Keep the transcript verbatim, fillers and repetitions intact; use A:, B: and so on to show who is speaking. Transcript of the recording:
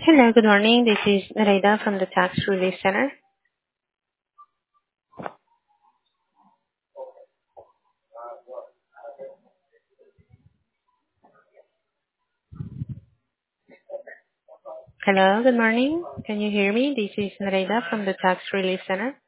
A: Hello, good morning. This is Nareda from the Tax Relief Center. Hello, good morning. Can you hear me? This is Nareda from the Tax Relief Center.